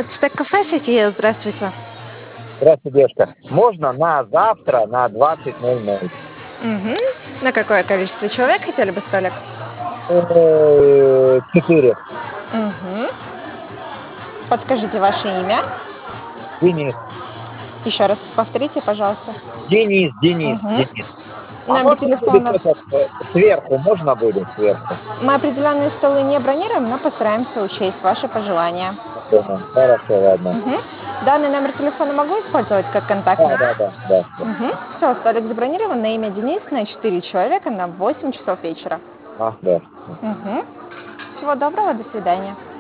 Стек-кафе София, здравствуйте. Здравствуйте, девушка. Можно на завтра на 20:00? Мгм. На какое количество человек хотели бы столик? 4. Мгм. Подскажите ваше имя. Денис. Еще раз повторите, пожалуйста. Мгм. Денис. А Номер можно будет телефона. этот, сверху, можно будет сверху? Мы определенные столы не бронируем, но постараемся учесть ваши пожелания. Я понял. Хорошо, ладно. Мгм. Данный номер телефона могу использовать как контактный? Да. Все, столик забронирован на имя Денис на 4 человека на 8 часов вечера. Да. Мгм. Всего доброго, до свидания.